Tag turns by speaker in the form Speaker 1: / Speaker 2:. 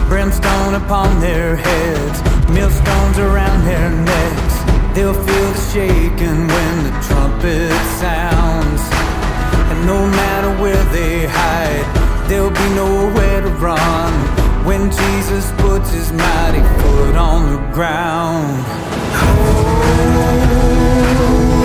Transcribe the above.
Speaker 1: brimstone upon their heads, millstones around their necks. They'll feel the shaking when the trumpet sounds. And no matter where they hide, there'll be nowhere to run when Jesus puts his mighty foot on the ground. Oh,